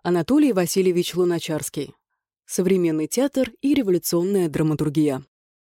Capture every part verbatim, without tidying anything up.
Анатолий Васильевич Луначарский. Современный театр и революционная драматургия.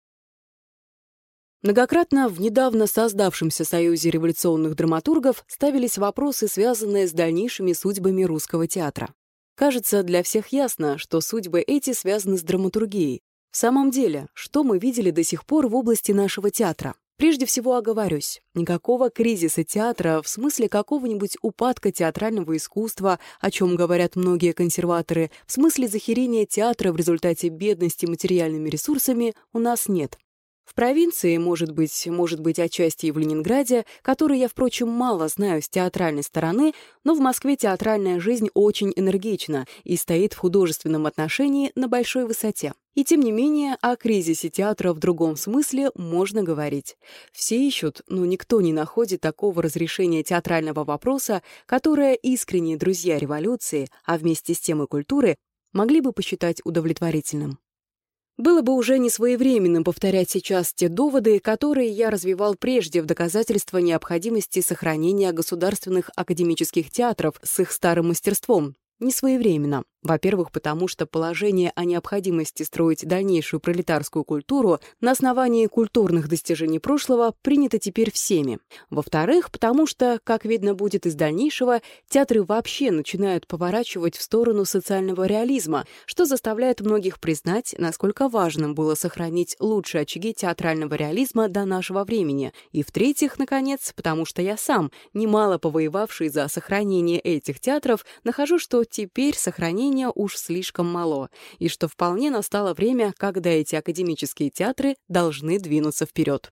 Многократно в недавно создавшемся Союзе революционных драматургов ставились вопросы, связанные с дальнейшими судьбами русского театра. Кажется, для всех ясно, что судьбы эти связаны с драматургией. В самом деле, что мы видели до сих пор в области нашего театра? Прежде всего оговорюсь, никакого кризиса театра в смысле какого-нибудь упадка театрального искусства, о чем говорят многие консерваторы, в смысле захерения театра в результате бедности материальными ресурсами у нас нет. В провинции, может быть, может быть, отчасти и в Ленинграде, который я, впрочем, мало знаю с театральной стороны, но в Москве театральная жизнь очень энергична и стоит в художественном отношении на большой высоте. И тем не менее, о кризисе театра в другом смысле можно говорить. Все ищут, но никто не находит такого разрешения театрального вопроса, которое искренние друзья революции, а вместе с тем и культуры, могли бы посчитать удовлетворительным. Было бы уже несвоевременным повторять сейчас те доводы, которые я развивал прежде в доказательство необходимости сохранения государственных академических театров с их старым мастерством. Несвоевременно. Во-первых, потому что положение о необходимости строить дальнейшую пролетарскую культуру на основании культурных достижений прошлого принято теперь всеми. Во-вторых, потому что, как видно будет из дальнейшего, театры вообще начинают поворачивать в сторону социального реализма, что заставляет многих признать, насколько важным было сохранить лучшие очаги театрального реализма до нашего времени. И в-третьих, наконец, потому что я сам, немало повоевавший за сохранение этих театров, нахожу, что теперь сохранение уж слишком мало, и что вполне настало время, когда эти академические театры должны двинуться вперед.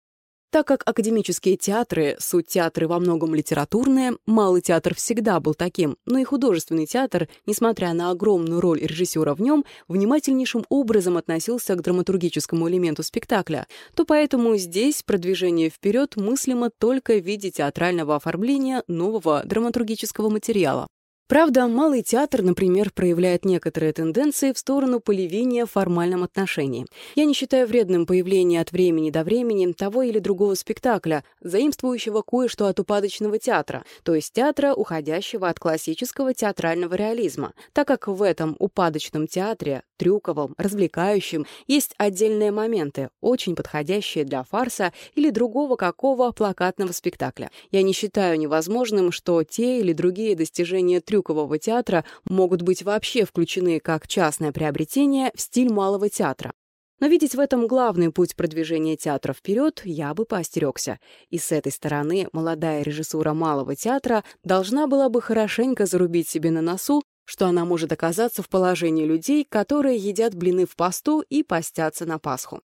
Так как академические театры — суть театры во многом литературные, малый театр всегда был таким, но и художественный театр, несмотря на огромную роль режиссера в нем, внимательнейшим образом относился к драматургическому элементу спектакля, то поэтому здесь продвижение вперед мыслимо только в виде театрального оформления нового драматургического материала. Правда, малый театр, например, проявляет некоторые тенденции в сторону полевения в формальном отношении. Я не считаю вредным появление от времени до времени того или другого спектакля, заимствующего кое-что от упадочного театра, то есть театра, уходящего от классического театрального реализма, так как в этом упадочном театре, трюковом, развлекающем, есть отдельные моменты, очень подходящие для фарса или другого какого плакатного спектакля. Я не считаю невозможным, что те или другие достижения трюкового театра могут быть вообще включены как частное приобретение в стиль малого театра. Но видеть в этом главный путь продвижения театра вперед я бы поостерегся. И с этой стороны молодая режиссура малого театра должна была бы хорошенько зарубить себе на носу, что она может оказаться в положении людей, которые едят блины в посту и постятся на Пасху.